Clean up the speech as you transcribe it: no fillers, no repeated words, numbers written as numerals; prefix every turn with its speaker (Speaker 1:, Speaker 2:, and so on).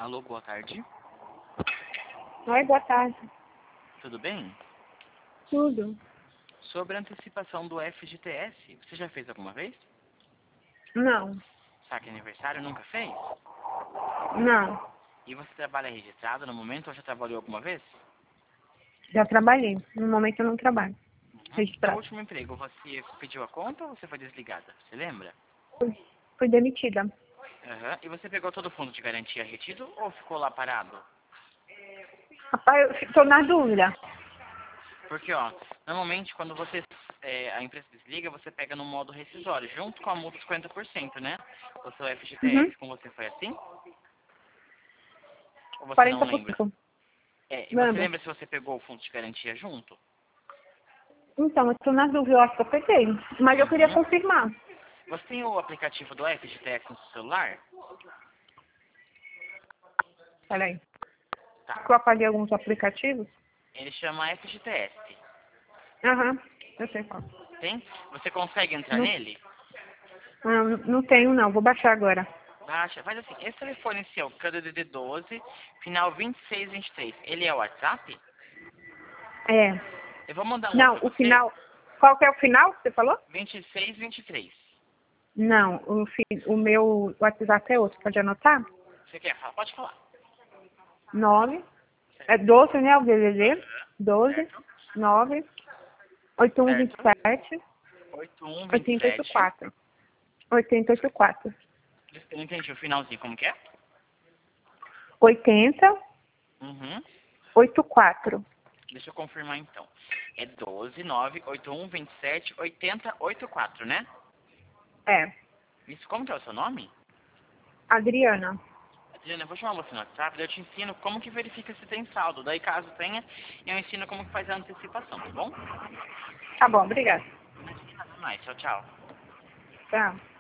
Speaker 1: Alô, boa tarde.
Speaker 2: Oi, boa tarde.
Speaker 1: Tudo bem?
Speaker 2: Tudo?
Speaker 1: Sobre a antecipação do FGTS, você já fez alguma vez?
Speaker 2: Não.
Speaker 1: Saque aniversário nunca fez?
Speaker 2: Não.
Speaker 1: E você trabalha registrado no momento ou já trabalhou alguma vez?
Speaker 2: Já trabalhei. No momento eu não trabalho.
Speaker 1: Seu
Speaker 2: Registrado.
Speaker 1: último emprego, você pediu a conta ou você foi desligada? Você lembra?
Speaker 2: Fui demitida.
Speaker 1: Aham. E você pegou todo o fundo de garantia retido ou ficou lá parado?
Speaker 2: Rapaz, eu estou na dúvida.
Speaker 1: Porque, ó, normalmente quando a empresa desliga, você pega no modo rescisório, junto com a multa de 50%, né? O seu FGTS com você foi assim? Ou você não lembra?
Speaker 2: 40%.
Speaker 1: E você
Speaker 2: Lembra?
Speaker 1: lembra se você pegou o fundo de garantia junto?
Speaker 2: Então, eu estou na dúvida. Eu acho que eu peguei. Mas eu queria
Speaker 1: Uhum.
Speaker 2: confirmar.
Speaker 1: Você tem o aplicativo do FGTS no seu celular?
Speaker 2: Peraí.
Speaker 1: Tá.
Speaker 2: Eu apaguei alguns aplicativos.
Speaker 1: Ele chama FGTS.
Speaker 2: Aham. Eu sei qual.
Speaker 1: Tem? Você consegue entrar
Speaker 2: Não,
Speaker 1: nele?
Speaker 2: não tenho, não. Vou baixar agora.
Speaker 1: Baixa. Faz assim, esse telefone seu, que é o DDD 12, final 2623, ele é o WhatsApp?
Speaker 2: É.
Speaker 1: Eu vou mandar um
Speaker 2: Não,
Speaker 1: outro
Speaker 2: o
Speaker 1: pra você.
Speaker 2: final... Qual que é o final que você falou?
Speaker 1: 2623.
Speaker 2: Não, o meu WhatsApp é outro. Pode anotar?
Speaker 1: Você quer falar? Pode falar.
Speaker 2: 9 É 12, né? O DDD. 12,
Speaker 1: Certo?
Speaker 2: 9, 81,
Speaker 1: Certo?
Speaker 2: 27,
Speaker 1: 8127.
Speaker 2: 884. 884.
Speaker 1: Eu não entendi o finalzinho, como que é?
Speaker 2: 80,
Speaker 1: Uhum.
Speaker 2: 84.
Speaker 1: Deixa eu confirmar então. É 12 9 81 27 80 84, né?
Speaker 2: É.
Speaker 1: Isso, como que é o seu nome?
Speaker 2: Adriana.
Speaker 1: Adriana, eu vou chamar você no WhatsApp, daí eu te ensino como que verifica se tem saldo. Daí caso tenha, eu ensino como que faz a antecipação, tá bom?
Speaker 2: Tá bom, obrigada.
Speaker 1: Nada mais, tchau, tchau.
Speaker 2: Tchau.